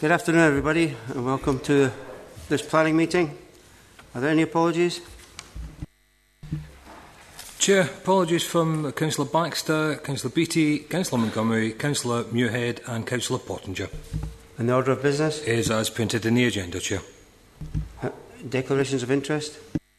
Good afternoon, everybody, and welcome to this planning meeting. Are there any apologies? Chair, apologies from Councillor Baxter, Councillor Beattie, Councillor Montgomery, Councillor Muirhead and Councillor Pottinger. And the order of business? Is as printed in the agenda, Chair. Declarations of interest?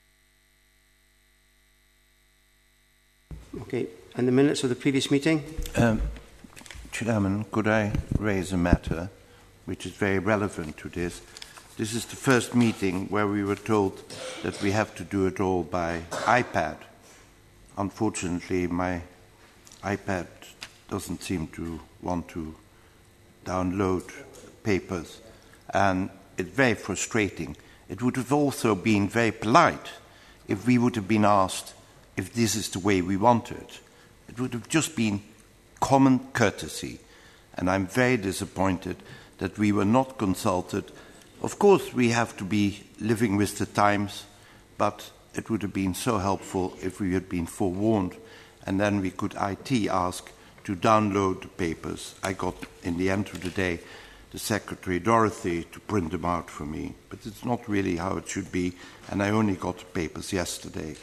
Okay, and the minutes of the previous meeting? Chairman, could I raise a matter which is very relevant to this? This is the first meeting where we were told that we have to do it all by iPad. Unfortunately, my iPad doesn't seem to want to download papers, and it's very frustrating. It would have also been very polite if we would have been asked if this is the way we want it. It would have just been common courtesy, and I'm very disappointed that we were not consulted. Of course, we have to be living with the times, but it would have been so helpful if we had been forewarned, and then we could IT ask to download the papers. I got, in the end of the day, the Secretary Dorothy to print them out for me, but it's not really how it should be, and I only got the papers yesterday.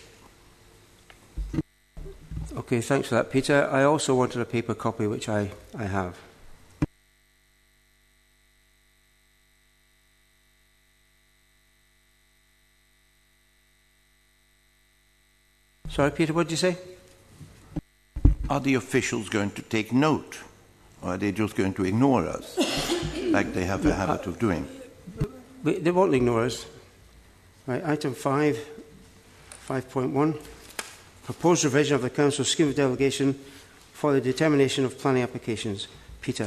Okay, thanks for that, Peter. I also wanted a paper copy, which I have. Sorry, Peter, what did you say? Are the officials going to take note, or are they just going to ignore us, like they have a habit of doing? They won't ignore us. Right, item 5.1. Proposed revision of the Council's scheme of delegation for the determination of planning applications. Peter.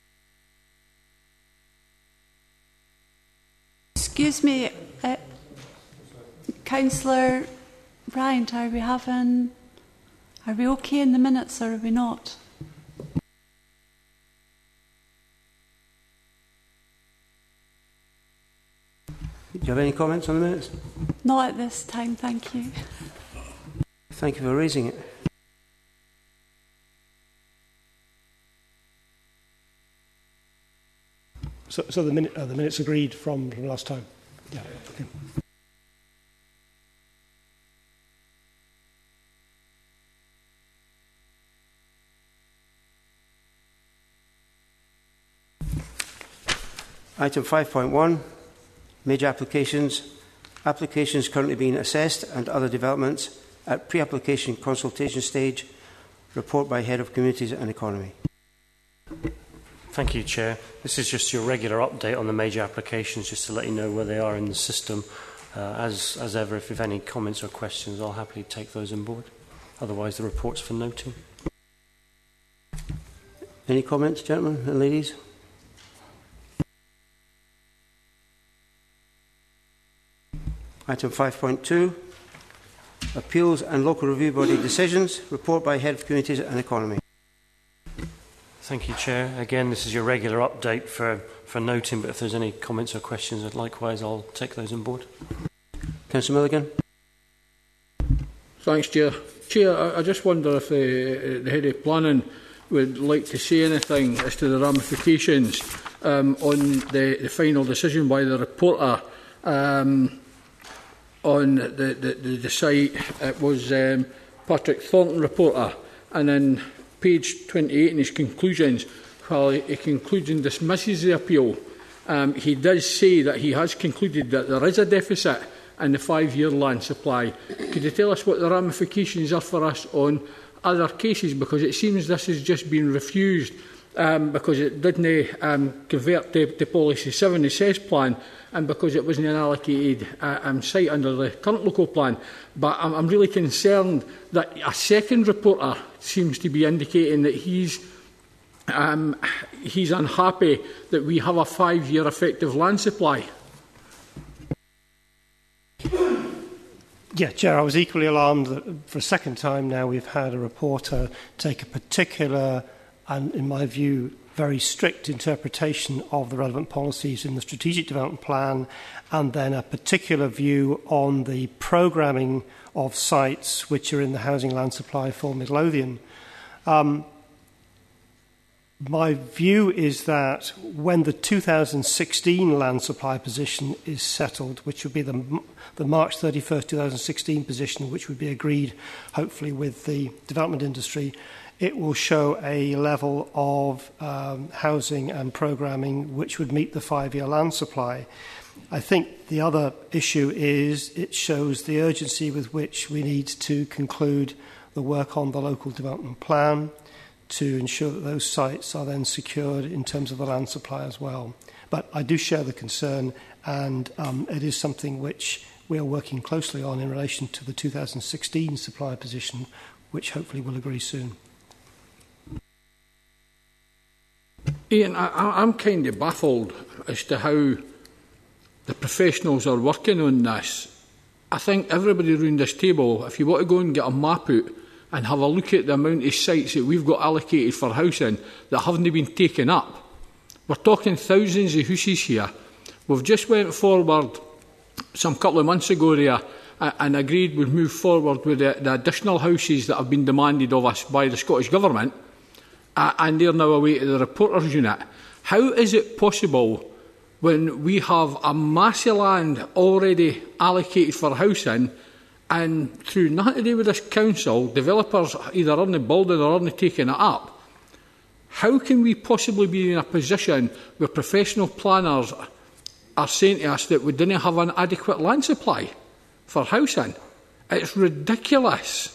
Excuse me, Councillor Bryant, are we okay in the minutes or are we not? Do you have any comments on the minutes? Not at this time, thank you. Thank you for raising it. So the minutes agreed from last time? Yeah. Okay. Item 5.1, major applications. Applications currently being assessed and other developments at pre-application consultation stage. Report by Head of Communities and Economy. Thank you, Chair. This is just your regular update on the major applications, just to let you know where they are in the system. As ever, if you have any comments or questions, I'll happily take those on board. Otherwise, the report's for noting. Any comments, gentlemen and ladies? Item 5.2, appeals and local review body decisions. Report by Head of Communities and Economy. Thank you, Chair. Again, this is your regular update for noting, but if there's any comments or questions, likewise, I'll take those on board. Councillor Milligan. Thanks, Chair. Chair, I just wonder if the Head of Planning would like to say anything as to the ramifications on the final decision by the reporter on the site. It was Patrick Thornton reporter, and then page 28 in his conclusions, while he concludes and dismisses the appeal, he does say that he has concluded that there is a deficit in the 5-year land supply. Could you tell us what the ramifications are for us on other cases? Because it seems this has just been refused because it didn't convert to Policy 7, the CES plan, and because it wasn't an allocated site under the current local plan. But I'm really concerned that a second reporter seems to be indicating that he's unhappy that we have a 5-year effective land supply. Yeah, Chair, I was equally alarmed that for a second time now we've had a reporter take a particular and, in my view, very strict interpretation of the relevant policies in the Strategic Development Plan, and then a particular view on the programming of sites which are in the housing land supply for Midlothian. My view is that when the 2016 land supply position is settled, which would be the March 31st, 2016 position, which would be agreed, hopefully, with the development industry, it will show a level of housing and programming which would meet the 5-year land supply. I think the other issue is it shows the urgency with which we need to conclude the work on the local development plan to ensure that those sites are then secured in terms of the land supply as well. But I do share the concern, and it is something which we are working closely on in relation to the 2016 supply position, which hopefully we'll agree soon. Ian, I'm kind of baffled as to how the professionals are working on this. I think everybody around this table, if you want to go and get a map out and have a look at the amount of sites that we've got allocated for housing that haven't been taken up, we're talking thousands of houses here. We've just went forward some couple of months ago there and agreed we'd move forward with the additional houses that have been demanded of us by the Scottish Government, and they're now away to the Reporters Unit. How is it possible when we have a mass of land already allocated for housing, and through nothing to do with this council, developers either aren't building or aren't taking it up? How can we possibly be in a position where professional planners are saying to us that we didn't have an adequate land supply for housing? It's ridiculous.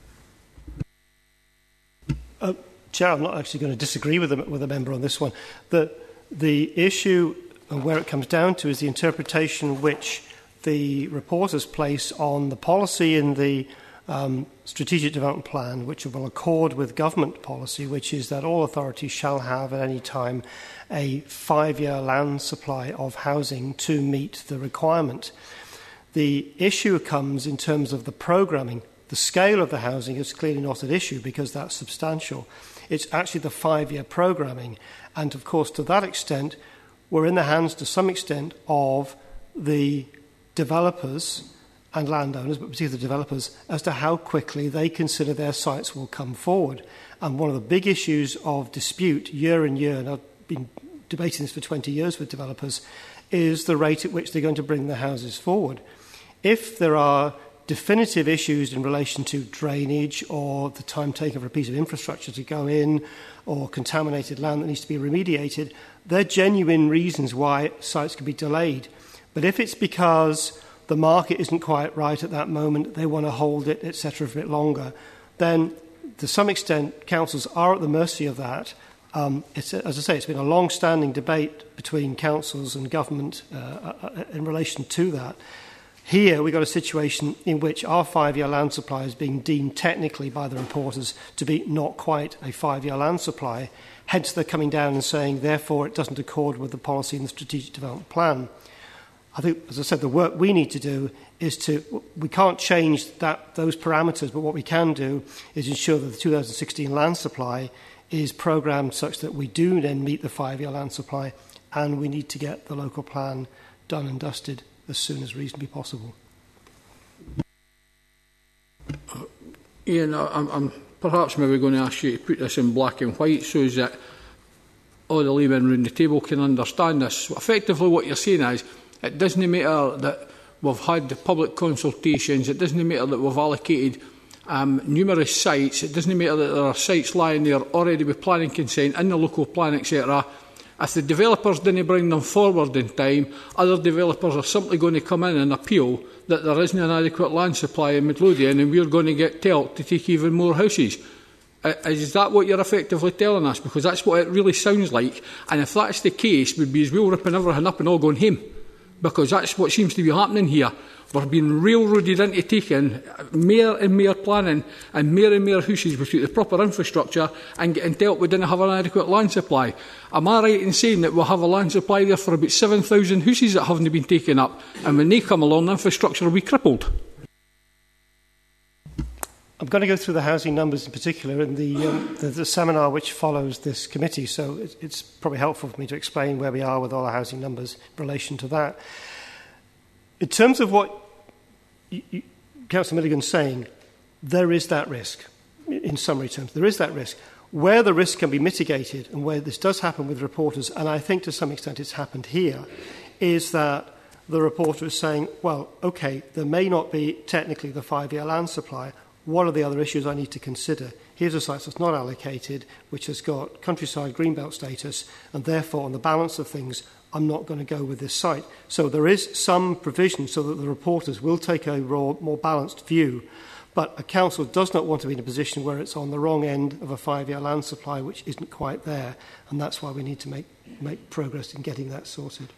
Chair, I'm not actually going to disagree with a member on this one. The issue and where it comes down to is the interpretation which the reporters place on the policy in the Strategic Development Plan, which will accord with government policy, which is that all authorities shall have at any time a 5-year land supply of housing to meet the requirement. The issue comes in terms of the programming. The scale of the housing is clearly not at issue because that's substantial. It's actually the 5-year programming. And, of course, to that extent, we're in the hands, to some extent, of the developers and landowners, but particularly the developers, as to how quickly they consider their sites will come forward. And one of the big issues of dispute year in year, and I've been debating this for 20 years with developers, is the rate at which they're going to bring their houses forward. If there are definitive issues in relation to drainage or the time taken for a piece of infrastructure to go in or contaminated land that needs to be remediated, they're genuine reasons why sites can be delayed. But if it's because the market isn't quite right at that moment, they want to hold it, etc., for a bit longer, then to some extent councils are at the mercy of that. As I say, it's been a long-standing debate between councils and government in relation to that. Here we've got a situation in which our 5-year land supply is being deemed technically by the reporters to be not quite a 5-year land supply. Hence they're coming down and saying, therefore, it doesn't accord with the policy in the Strategic Development Plan. I think, as I said, the work we need to do is we can't change those parameters, but what we can do is ensure that the 2016 land supply is programmed such that we do then meet the 5-year land supply, and we need to get the local plan done and dusted as soon as reasonably possible. Ian, I'm perhaps maybe going to ask you to put this in black and white so that all the laymen around the table can understand this. So effectively what you're saying is it doesn't matter that we've had the public consultations, it doesn't matter that we've allocated numerous sites, it doesn't matter that there are sites lying there already with planning consent in the local plan, etc. If the developers didn't bring them forward in time, other developers are simply going to come in and appeal that there isn't an adequate land supply in Midlothian and we're going to get told to take even more houses. Is that what you're effectively telling us? Because that's what it really sounds like. And if that's the case, we'd be as well ripping everything up and all going home. Because that's what seems to be happening here. We're being railroaded into taking more and more planning and more houses without the proper infrastructure and getting told we didn't have an adequate land supply. Am I right in saying that we'll have a land supply there for about 7,000 houses that haven't been taken up, and when they come along, the infrastructure will be crippled? I'm going to go through the housing numbers in particular in the seminar which follows this committee, so it's probably helpful for me to explain where we are with all our housing numbers in relation to that. In terms of what Councillor Milligan's saying, there is that risk. in summary terms. There is that risk. Where the risk can be mitigated, and where this does happen with reporters, and I think to some extent it's happened here, is that the reporter is saying, well, OK, there may not be technically the 5-year land supply. What are the other issues I need to consider? Here's a site that's not allocated, which has got countryside greenbelt status, and therefore, on the balance of things, I'm not going to go with this site. So there is some provision so that the reporters will take a more balanced view. But a council does not want to be in a position where it's on the wrong end of a 5-year land supply, which isn't quite there. And that's why we need to make progress in getting that sorted.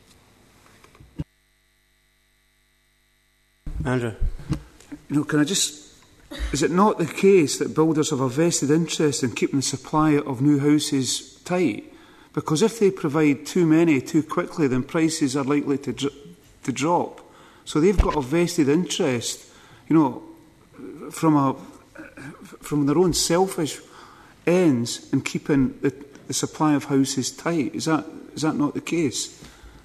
Andrew. Can I just... Is it not the case that builders have a vested interest in keeping the supply of new houses tight? Because if they provide too many too quickly, then prices are likely to drop. So they've got a vested interest, from their own selfish ends in keeping the supply of houses tight. Is that not the case?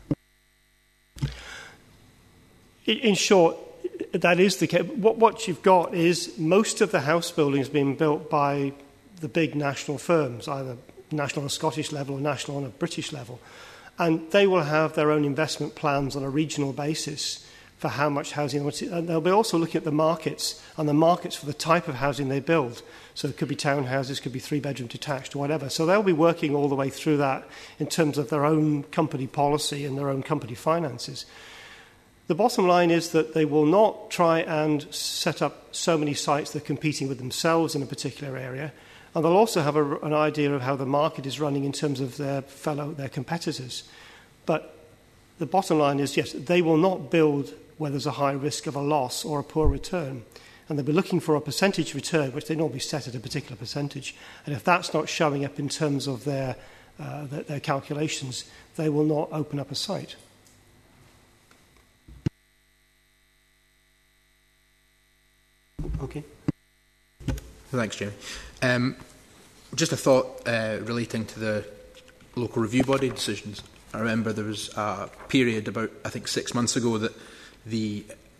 In short, that is the case. What you've got is most of the house building is being built by the big national firms, either national on a Scottish level or national on a British level. And they will have their own investment plans on a regional basis for how much housing. And they'll be also looking at the markets and the markets for the type of housing they build. So it could be townhouses, could be 3-bedroom detached or whatever. So they'll be working all the way through that in terms of their own company policy and their own company finances. The bottom line is that they will not try and set up so many sites that are competing with themselves in a particular area. And they'll also have an idea of how the market is running in terms of their competitors. But the bottom line is, yes, they will not build where there's a high risk of a loss or a poor return. And they'll be looking for a percentage return, which they normally set at a particular percentage. And if that's not showing up in terms of their calculations, they will not open up a site. Okay. Thanks, Jamie. Just a thought relating to the local review body decisions. I remember there was a period about, I think, 6 months ago that the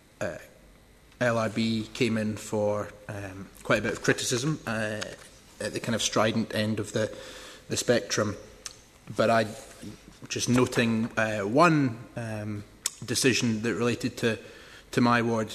LRB came in for quite a bit of criticism at the kind of strident end of the spectrum. But I just noting one decision that related to my ward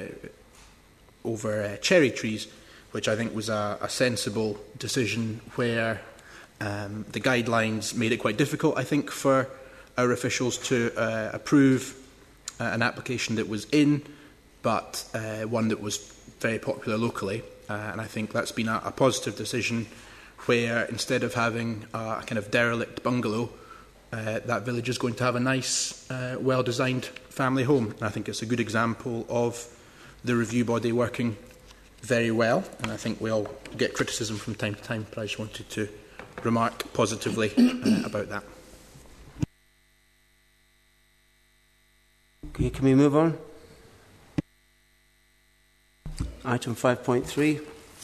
over cherry trees, which I think was a sensible decision where the guidelines made it quite difficult, I think, for our officials to approve an application that was in, but one that was very popular locally. And I think that's been a positive decision where instead of having a kind of derelict bungalow, that village is going to have a nice, well-designed family home. And I think it's a good example of the review body working very well, and I think we all get criticism from time to time, but I just wanted to remark positively about that. Okay, can we move on? Item 5.3.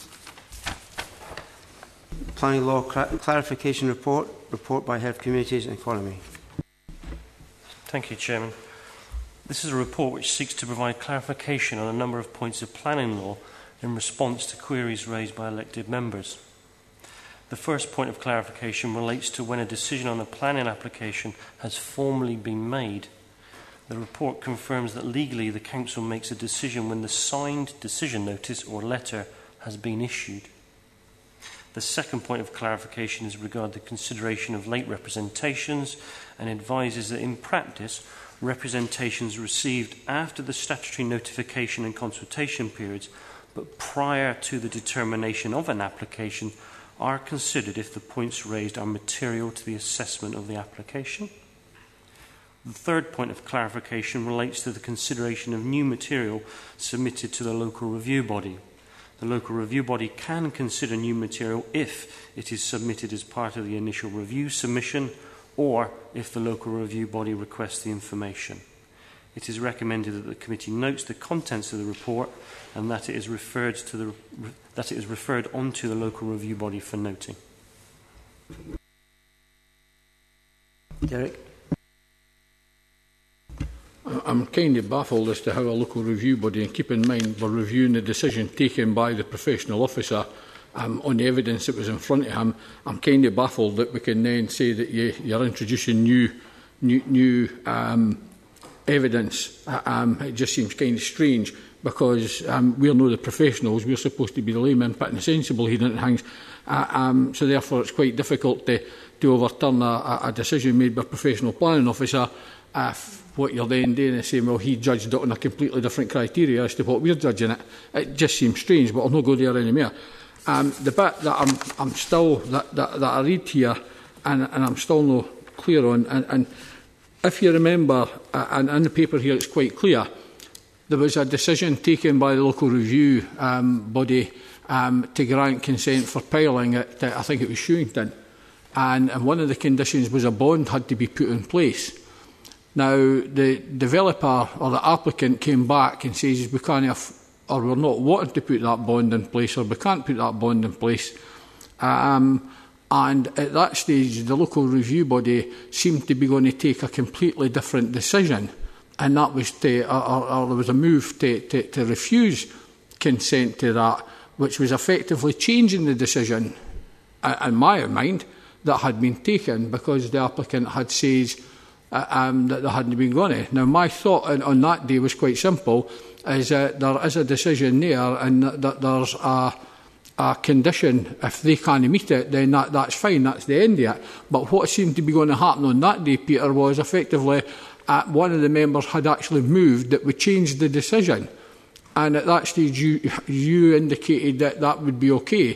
Planning Law Clarification Report by Head of Communities and Economy. Thank you, Chairman. This is a report which seeks to provide clarification on a number of points of planning law in response to queries raised by elected members. The first point of clarification relates to when a decision on a planning application has formally been made. The report confirms that legally the Council makes a decision when the signed decision notice or letter has been issued. The second point of clarification is regarding the consideration of late representations and advises that in practice, representations received after the statutory notification and consultation periods but prior to the determination of an application are considered if the points raised are material to the assessment of the application. The third point of clarification relates to the consideration of new material submitted to the local review body. The local review body can consider new material if it is submitted as part of the initial review submission or if the local review body requests the information. It is recommended that the committee notes the contents of the report and that it is referred onto the local review body for noting. Derek? I'm kind of baffled as to how a local review body, and keep in mind we're reviewing the decision taken by the professional officer on the evidence that was in front of him, I'm kind of baffled that we can then say that you're introducing new evidence. It just seems kind of strange, because we're not the professionals, we're supposed to be the laymen putting the sensible here into things. So therefore it's quite difficult to overturn a decision made by a professional planning officer if what you're then doing is saying, well, he judged it on a completely different criteria as to what we're judging it. It just seems strange, but I'll not go there anymore. The bit that I'm still, that I read here, and I'm still not clear on, and if you remember, and in the paper here it's quite clear, there was a decision taken by the local review body to grant consent for piling at, I think it was Shewington, and one of the conditions was a bond had to be put in place. Now, the developer or the applicant came back and says we can't, or we're not wanting to put that bond in place, or we can't put that bond in place. And at that stage, the local review body seemed to be going to take a completely different decision, and that was to, or there was a move to refuse consent to that, which was effectively changing the decision, in my mind, that had been taken, because the applicant had said that they hadn't been going to. Now, my thought on that day was quite simple, is that there is a decision there, and that there's a condition. If they can't meet it, then that's fine, that's the end of it. But what seemed to be going to happen on that day, Peter, was effectively one of the members had actually moved that we changed the decision. And at that stage, you indicated that would be okay.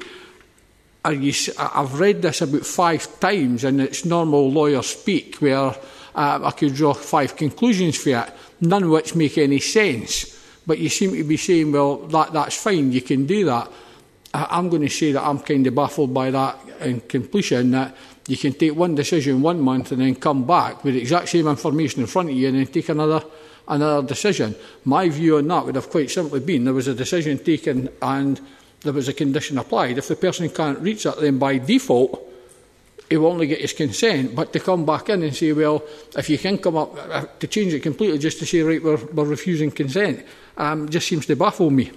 I've read this about 5 times, and it's normal lawyer speak, where I could draw 5 conclusions for it, none of which make any sense. But you seem to be saying, well, that's fine, you can do that. I'm going to say that I'm kind of baffled by that in completion, that you can take one decision 1 month and then come back with the exact same information in front of you and then take another decision. My view on that would have quite simply been there was a decision taken and there was a condition applied. If the person can't reach that, then by default he will only get his consent. But to come back in and say, well, if you can come up to change it completely just to say, right, we're refusing consent, just seems to baffle me.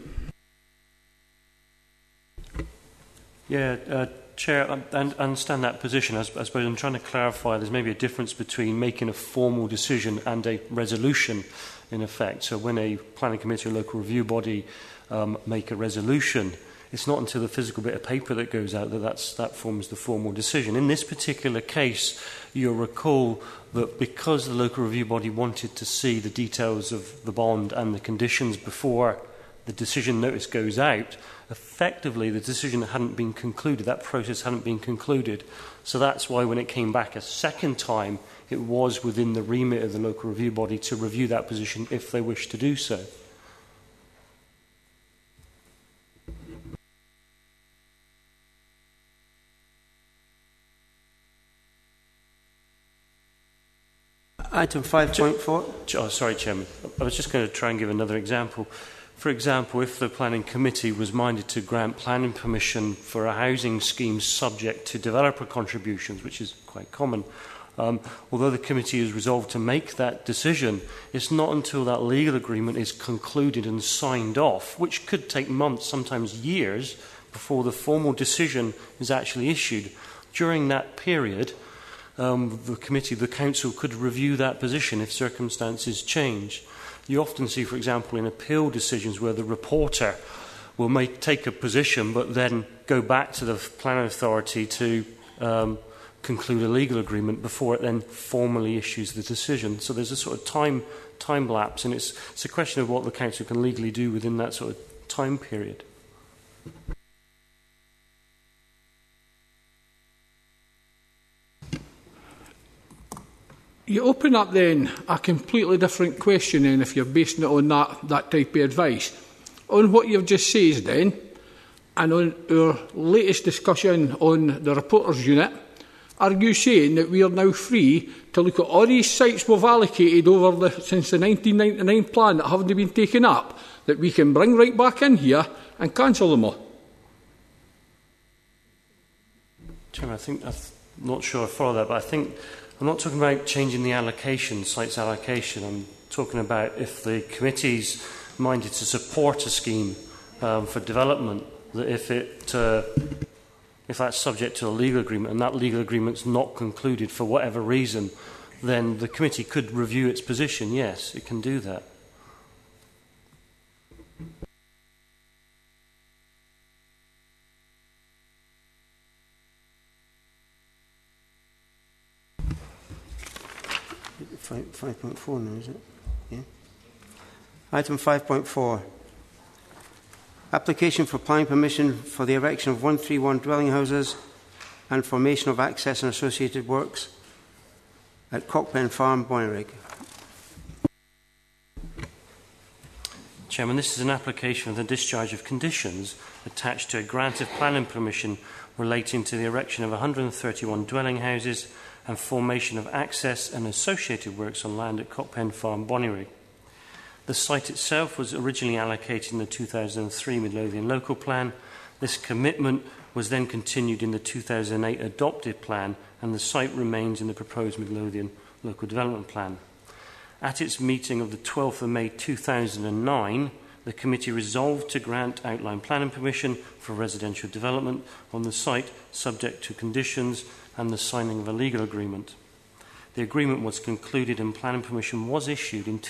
Yeah, Chair, I understand that position. I suppose I'm trying to clarify there's maybe a difference between making a formal decision and a resolution, in effect. So when a planning committee or local review body make a resolution, it's not until the physical bit of paper that goes out that forms the formal decision. In this particular case, you'll recall that because the local review body wanted to see the details of the bond and the conditions before the decision notice goes out, effectively the decision hadn't been concluded, that process hadn't been concluded. So that's why when it came back a second time, it was within the remit of the local review body to review that position if they wish to do so. Item 5.4. Oh, sorry, Chairman. I was just going to try and give another example. For example, if the planning committee was minded to grant planning permission for a housing scheme subject to developer contributions, which is quite common, although the committee is resolved to make that decision, it's not until that legal agreement is concluded and signed off, which could take months, sometimes years, before the formal decision is actually issued. During that period, the council could review that position if circumstances change. You often see, for example, in appeal decisions where the reporter will take a position but then go back to the planning authority to conclude a legal agreement before it then formally issues the decision. So there's a sort of time lapse, and it's a question of what the council can legally do within that sort of time period. You open up then a completely different question then if you're basing it on that type of advice. On what you've just said then, and on our latest discussion on the reporters unit, are you saying that we are now free to look at all these sites we've allocated since the 1999 plan that haven't been taken up, that we can bring right back in here and cancel them all? Chairman, I'm not sure I follow that, but I think I'm not talking about changing the allocation, sites allocation. I'm talking about if the committee's minded to support a scheme for development, that if that's subject to a legal agreement and that legal agreement's not concluded for whatever reason, then the committee could review its position. Yes, it can do that. Five 5.4 now, is it? Yeah. Item 5.4. Application for planning permission for the erection of 131 dwelling houses and formation of access and associated works at Cockpen Farm, Bonnyrigg. Chairman, this is an application for the discharge of conditions attached to a grant of planning permission relating to the erection of 131 dwelling houses and formation of access and associated works on land at Cockpen Farm, Bonnyrigg. The site itself was originally allocated in the 2003 Midlothian Local Plan. This commitment was then continued in the 2008 adopted plan, and the site remains in the proposed Midlothian Local Development Plan. At its meeting of the 12th of May 2009, the committee resolved to grant outline planning permission for residential development on the site, subject to conditions and the signing of a legal agreement. The agreement was concluded and planning permission was issued in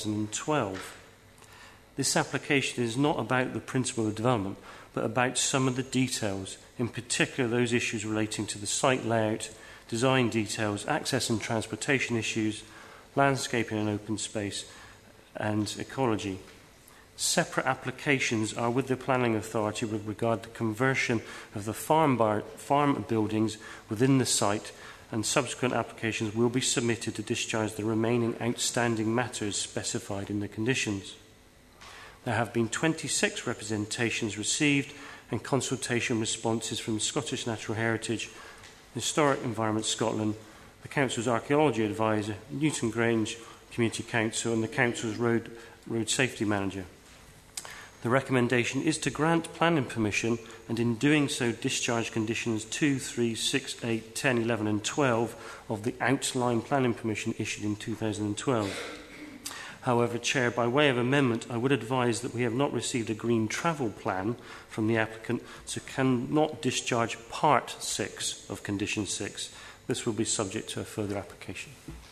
2012. This application is not about the principle of development, but about some of the details, in particular those issues relating to the site layout, design details, access and transportation issues, landscaping and open space, and ecology. Separate applications are with the Planning Authority with regard to conversion of the farm buildings within the site, and subsequent applications will be submitted to discharge the remaining outstanding matters specified in the conditions. There have been 26 representations received and consultation responses from Scottish Natural Heritage, Historic Environment Scotland, the Council's Archaeology Advisor, Newton Grange Community Council, and the Council's Road Safety Manager. The recommendation is to grant planning permission and in doing so discharge conditions 2, 3, 6, 8, 10, 11 and 12 of the outline planning permission issued in 2012. However, Chair, by way of amendment, I would advise that we have not received a green travel plan from the applicant, so cannot discharge Part 6 of Condition 6. This will be subject to a further application.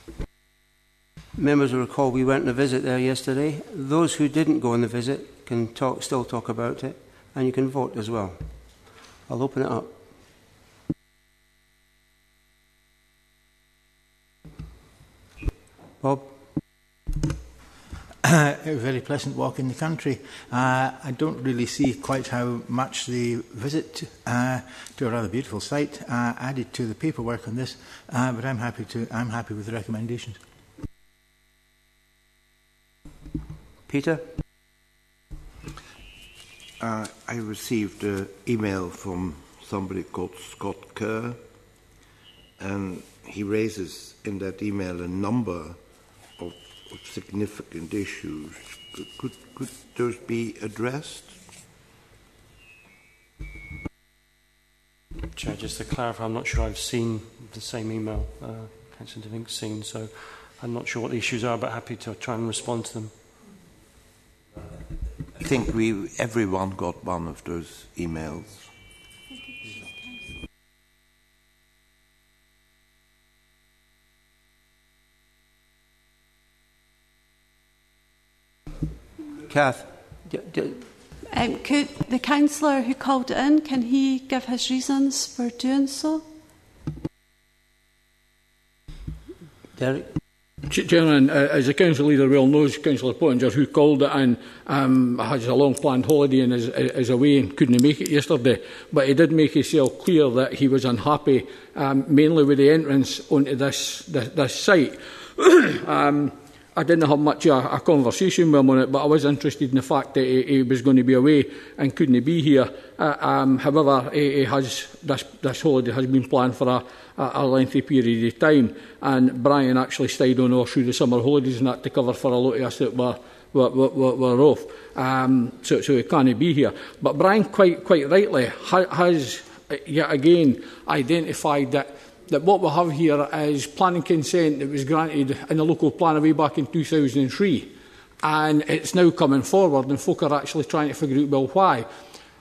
Members will recall we went on a visit there yesterday. Those who didn't go on the visit can still talk about it, and you can vote as well. I'll open it up. Bob? A very pleasant walk in the country. I don't really see quite how much the visit to a rather beautiful site added to the paperwork on this, but I'm happy with the recommendations. Peter? I received an email from somebody called Scott Kerr, and he raises in that email a number of significant issues. Could those be addressed? Chair, just to clarify, I'm not sure I've seen the same email Councillor Devink's seen, so I'm not sure what the issues are, but happy to try and respond to them. I think everyone got one of those emails. Kath? Could the councillor who called it in, can he give his reasons for doing so? Derek? Chairman, as the council leader well knows, Councillor Pottinger, who called it in, has a long planned holiday and is away and couldn't make it yesterday. But he did make himself clear that he was unhappy, mainly with the entrance onto this site. I didn't have much a conversation with him on it, but I was interested in the fact that he was going to be away and couldn't be here. However, this holiday has been planned for a lengthy period of time, and Brian actually stayed on all through the summer holidays and that to cover for a lot of us that were off. So he can't be here. But Brian quite rightly has yet again identified that what we have here is planning consent that was granted in the local plan way back in 2003, and it's now coming forward, and folk are actually trying to figure out, well, why.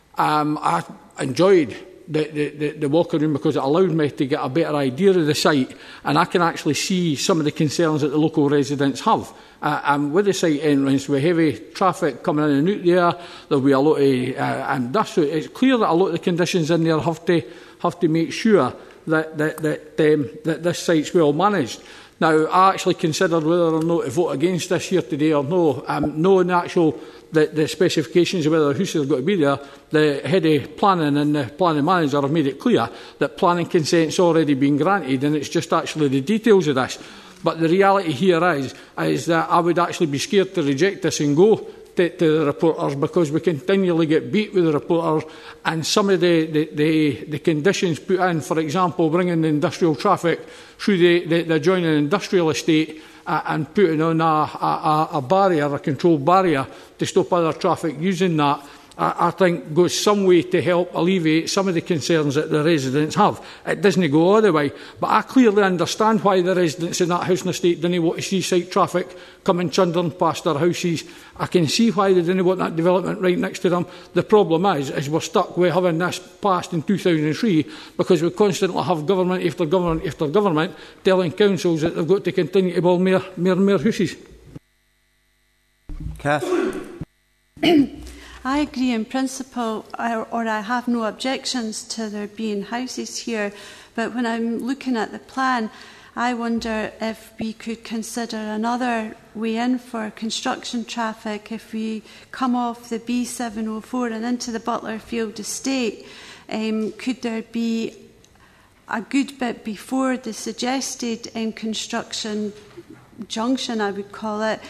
I enjoyed the walking room because it allowed me to get a better idea of the site, and I can actually see some of the concerns that the local residents have. With the site entrance, with heavy traffic coming in and out there, there'll be a lot of industrial. It's clear that a lot of the conditions in there have to make sure that this site's well managed. Now, I actually considered whether or not to vote against this here today or no. Knowing the specifications of whether the houses have got to be there, the head of planning and the planning manager have made it clear that planning consent's already been granted, and it's just actually the details of this. But the reality here is that I would actually be scared to reject this and go to the reporters, because we continually get beat with the reporters, and some of the conditions put in, for example, bringing the industrial traffic through the adjoining industrial estate and putting on a barrier, a controlled barrier to stop other traffic using that, I think goes some way to help alleviate some of the concerns that the residents have. It doesn't go all the way, but I clearly understand why the residents in that housing estate didn't want to see site traffic coming chundering past their houses. I can see why they didn't want that development right next to them. The problem is we're stuck with having this passed in 2003 because we constantly have government after government after government telling councils that they've got to continue to build more houses. Kath? I agree in principle, or I have no objections to there being houses here, but when I'm looking at the plan, I wonder if we could consider another way in for construction traffic. If we come off the B704 and into the Butlerfield estate, could there be a good bit before the suggested construction junction, I would call it,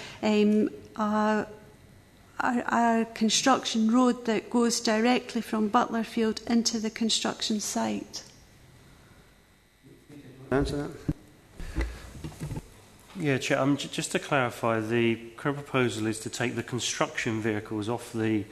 a construction road that goes directly from Butlerfield into the construction site? Answer that. Yeah, Chair, just to clarify, the current proposal is to take the construction vehicles off the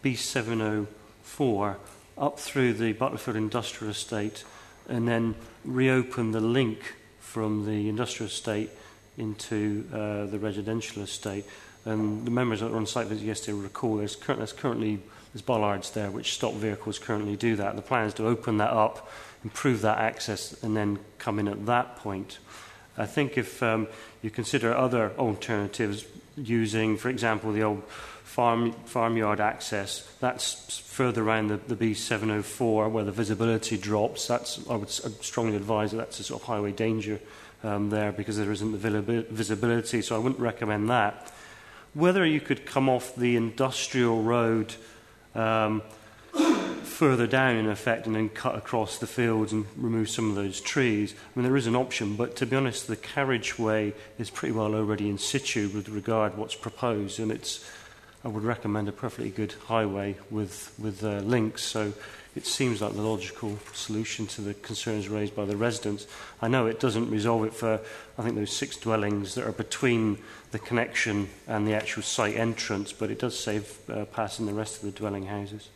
B704 up through the Butlerfield Industrial Estate and then reopen the link from the industrial estate into the residential estate. And the members that were on site visit yesterday will recall there's bollards there which stop vehicles currently do that. The plan is to open that up, improve that access, and then come in at that point. I think if you consider other alternatives using, for example, the old farmyard access, that's further around the B704 where the visibility drops. I would strongly advise that's a sort of highway danger there because there isn't the visibility, so I wouldn't recommend that. Whether you could come off the industrial road further down, in effect, and then cut across the fields and remove some of those trees, I mean, there is an option, but to be honest, the carriageway is pretty well already in situ with regard to what's proposed, and I would recommend a perfectly good highway with links, so it seems like the logical solution to the concerns raised by the residents. I know it doesn't resolve it for, I think, those 6 dwellings that are between the connection and the actual site entrance, but it does save passing the rest of the dwelling houses.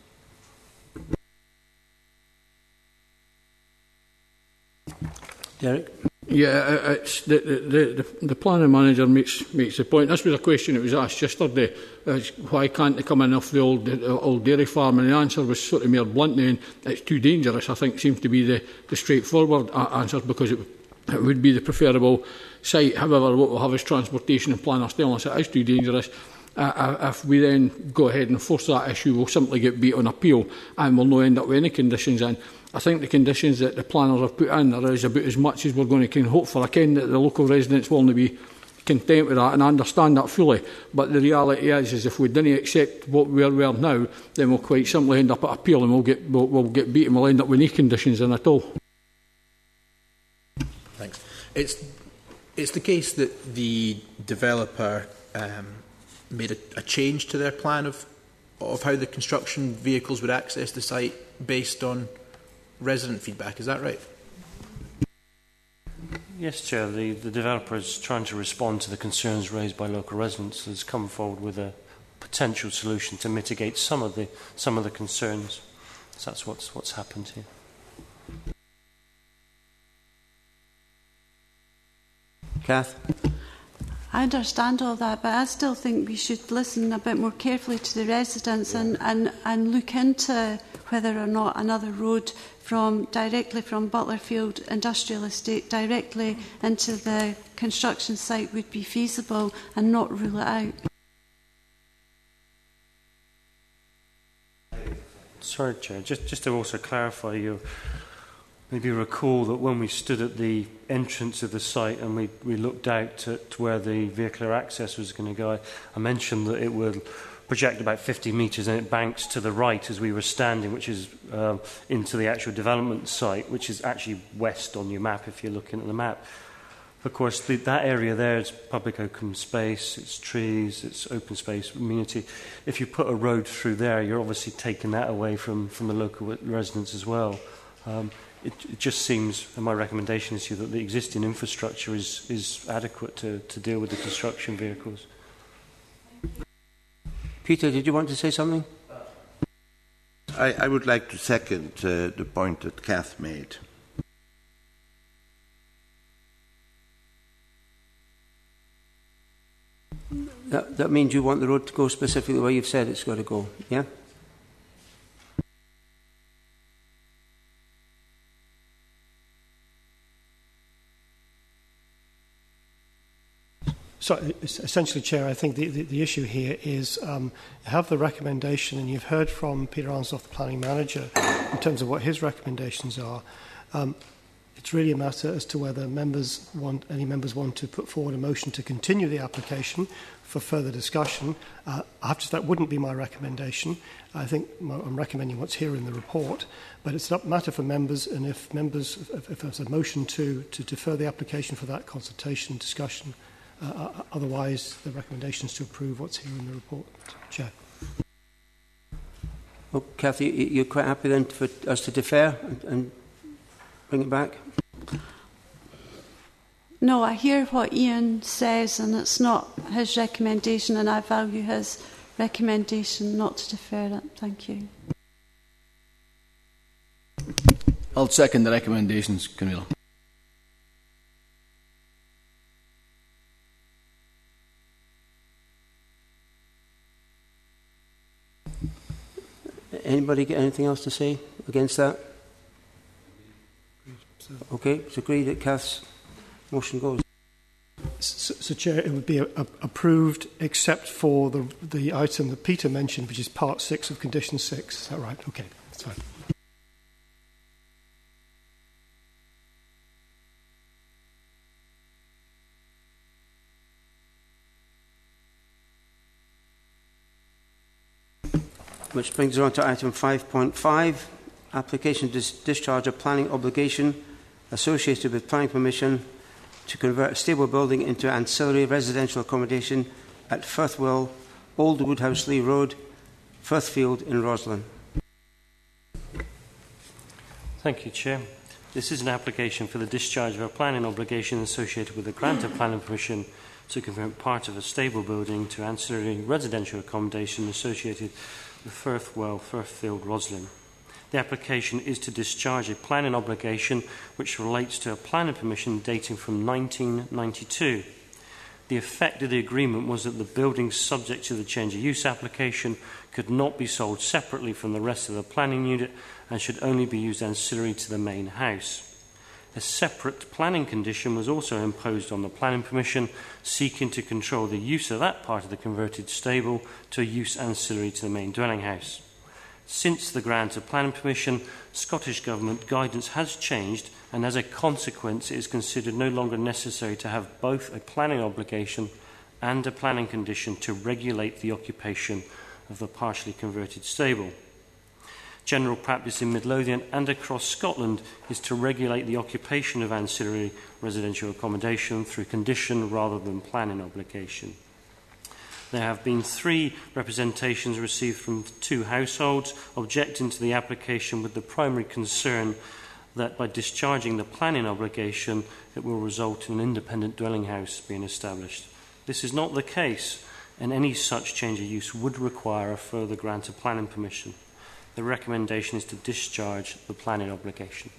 Derek? Yeah, it's the planning manager makes the point. This was a question that was asked yesterday. Why can't they come in off the old dairy farm? And the answer was sort of more blunt and it's too dangerous, I think, seems to be the straightforward answer, because it would be the preferable site. However, what we'll have is transportation and planners telling us it is too dangerous. If we then go ahead and force that issue, we'll simply get beat on appeal and we'll not end up with any conditions in. I think the conditions that the planners have put in are about as much as we're going to hope for. I ken that the local residents will only be content with that, and I understand that fully. But the reality is if we didn't accept what we are now, then we'll quite simply end up at appeal and we'll get beat and we'll end up with no conditions in at all. Thanks. It's the case that the developer made a change to their plan of how the construction vehicles would access the site based on resident feedback. Is that right? Yes, Chair. The developer is trying to respond to the concerns raised by local residents. Has come forward with a potential solution to mitigate some of the concerns. So that's what's happened here. Kath? I understand all that, but I still think we should listen a bit more carefully to the residents and look into whether or not another road directly from Butlerfield Industrial Estate directly into the construction site would be feasible and not rule it out. Sorry, Chair, just to also clarify, you maybe recall that when we stood at the entrance of the site and we looked out to where the vehicular access was going to go, I mentioned that it would project about 50 metres and it banks to the right as we were standing, which is into the actual development site, which is actually west on your map if you're looking at the map. Of course, that area there is public open space, it's trees, it's open space, amenity. If you put a road through there, you're obviously taking that away from the local residents as well. It just seems, and my recommendation is to you, that the existing infrastructure is adequate to deal with the construction vehicles. Peter, did you want to say something? I would like to second the point that Kath made. That means you want the road to go specifically where you've said it's got to go, yeah? So, essentially, Chair, I think the issue here is have the recommendation, and you've heard from Peter Arnsdorf, the planning manager, in terms of what his recommendations are. It's really a matter as to whether any members want to put forward a motion to continue the application for further discussion. I have to say that wouldn't be my recommendation. I think I'm recommending what's here in the report, but it's a matter for members, and if there's a motion to defer the application for that consultation and discussion, otherwise the recommendation is to approve what's here in the report. Chair. Well, Kathy, you're quite happy then for us to defer and bring it back? No, I hear what Ian says, and it's not his recommendation, and I value his recommendation not to defer it. Thank you. I'll second the recommendations, Camilla. Anybody get anything else to say against that? Okay, it's agreed that Kath's motion goes. So, Chair, it would be approved except for the item that Peter mentioned, which is Part 6 of Condition 6. Is that right? Okay, that's fine. Which brings us on to item 5.5, application to discharge a planning obligation associated with planning permission to convert a stable building into ancillary residential accommodation at Firthwell, Old Woodhouse-Lee Road, Firthfield in Roslin. Thank you, Chair. This is an application for the discharge of a planning obligation associated with the grant of planning permission to convert part of a stable building to ancillary residential accommodation associated with Firthwell, Firthfield, Roslin. The application is to discharge a planning obligation which relates to a planning permission dating from 1992. The effect of the agreement was that the buildings subject to the change of use application could not be sold separately from the rest of the planning unit and should only be used ancillary to the main house. A separate planning condition was also imposed on the planning permission, seeking to control the use of that part of the converted stable to a use ancillary to the main dwelling house. Since the grant of planning permission, Scottish Government guidance has changed, and as a consequence it is considered no longer necessary to have both a planning obligation and a planning condition to regulate the occupation of the partially converted stable. General practice in Midlothian and across Scotland is to regulate the occupation of ancillary residential accommodation through condition rather than planning obligation. There have been 3 representations received from 2 households objecting to the application, with the primary concern that by discharging the planning obligation it will result in an independent dwelling house being established. This is not the case, and any such change of use would require a further grant of planning permission. The recommendation is to discharge the planning obligation.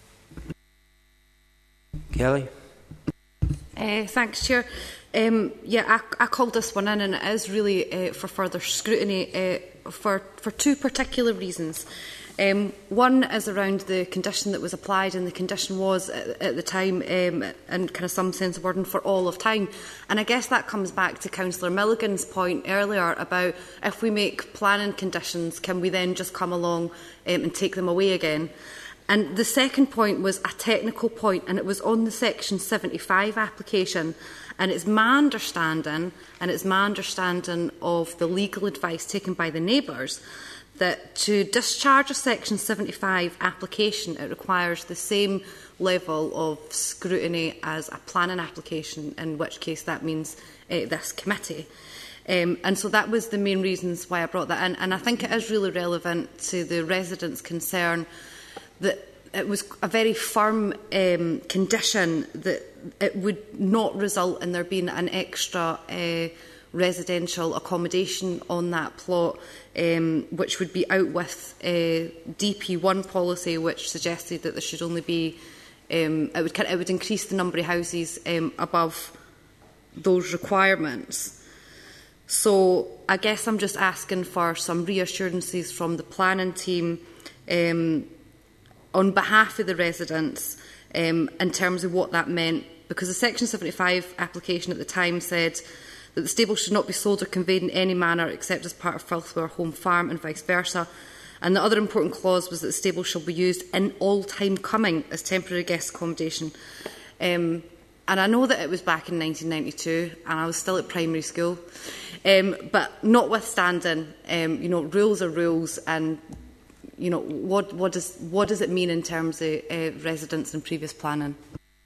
Kelly? Thanks, Chair. I called this one in, and it is really for further scrutiny for 2 particular reasons. One is around the condition that was applied, and the condition was at the time, and kind of some sense of burden for all of time. And I guess that comes back to Councillor Milligan's point earlier about if we make planning conditions, can we then just come along and take them away again? And the second point was a technical point, and it was on the Section 75 application. And it's my understanding of the legal advice taken by the neighbours, that to discharge a Section 75 application, it requires the same level of scrutiny as a planning application, in which case that means this committee. And so that was the main reasons why I brought that in. And I think it is really relevant to the residents' concern that it was a very firm condition that it would not result in there being an extra residential accommodation on that plot, which would be out with DP1 policy, which suggested that there should only be, it would increase the number of houses above those requirements. So I guess I'm just asking for some reassurances from the planning team on behalf of the residents in terms of what that meant, because the Section 75 application at the time said that the stable should not be sold or conveyed in any manner except as part of Firthware Home Farm and vice versa. And the other important clause was that the stable shall be used in all time coming as temporary guest accommodation. And I know that it was back in 1992 and I was still at primary school. But notwithstanding, rules are rules, and what does it mean in terms of residents and previous planning?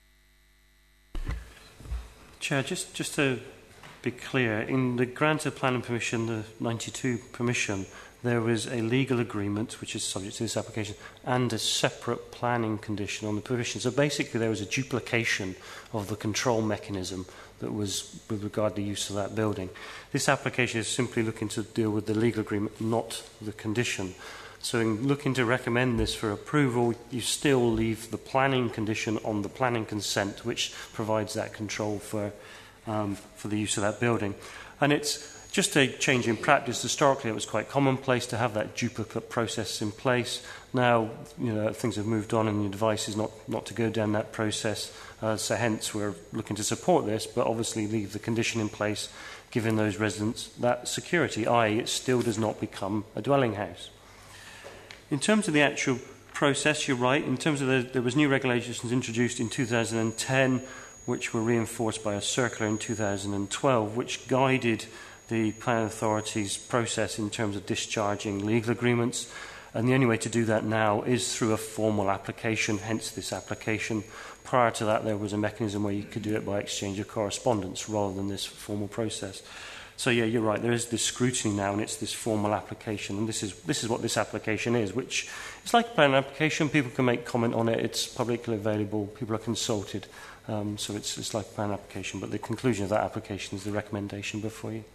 Chair, just to be clear, in the grant of planning permission, the 92 permission, there was a legal agreement which is subject to this application and a separate planning condition on the permission. So basically there was a duplication of the control mechanism that was with regard to the use of that building. This application is simply looking to deal with the legal agreement, not the condition. So in looking to recommend this for approval, you still leave the planning condition on the planning consent, which provides that control for the use of that building. And it's just a change in practice. Historically, it was quite commonplace to have that duplicate process in place. Now, things have moved on, and the advice is not to go down that process. So hence, we're looking to support this, but obviously leave the condition in place, giving those residents that security, i.e. it still does not become a dwelling house. In terms of the actual process, you're right. In terms of there was new regulations introduced in 2010, which were reinforced by a circular in 2012, which guided the planning authority's process in terms of discharging legal agreements. And the only way to do that now is through a formal application, hence this application. Prior to that, there was a mechanism where you could do it by exchange of correspondence rather than this formal process. So yeah, you're right, there is this scrutiny now, and it's this formal application, and this is what this application is, which is like a planning application. People can make comment on it, it's publicly available, people are consulted, so it's like a planning application, but the conclusion of that application is the recommendation before you.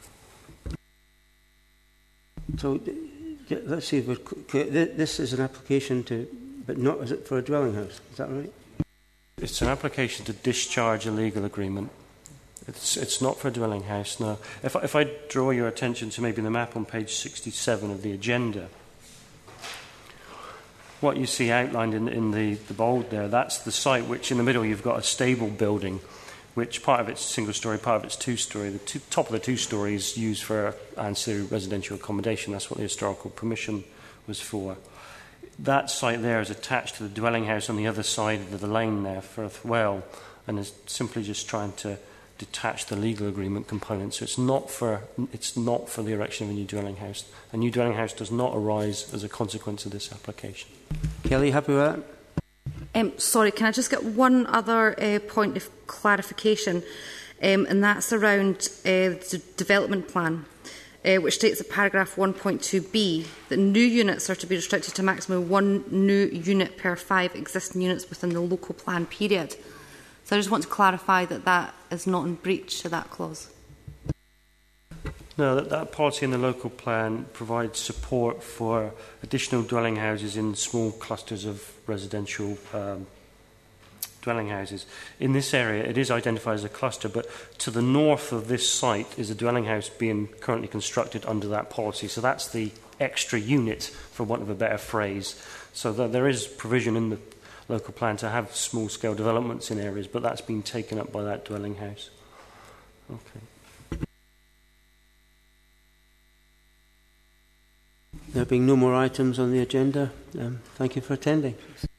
So let's see if we're clear. This is an application but not is it for a dwelling house, is that right? It's an application to discharge a legal agreement. It's not for a dwelling house, no. If I draw your attention to maybe the map on page 67 of the agenda, what you see outlined in the bold there, that's the site which in the middle you've got a stable building, which part of it's single-storey, part of it's two-storey. The top of the two-storey is used for ancillary residential accommodation. That's what the historical permission was for. That site there is attached to the dwelling house on the other side of the lane there, Firth Well, and is simply just trying to detach the legal agreement component. So it's not for the erection of a new dwelling house. A new dwelling house does not arise as a consequence of this application. Kelly, happy with that? Sorry, can I just get one other point of clarification, and that's around the development plan, which states in paragraph 1.2b that new units are to be restricted to a maximum of 1 new unit per 5 existing units within the local plan period. So I just want to clarify that is not in breach of that clause. No, that policy in the local plan provides support for additional dwelling houses in small clusters of residential dwelling houses. In this area, it is identified as a cluster, but to the north of this site is a dwelling house being currently constructed under that policy. So that's the extra unit, for want of a better phrase. So there is provision in the local plan to have small-scale developments in areas, but that's been taken up by that dwelling house. Okay. There being no more items on the agenda, thank you for attending.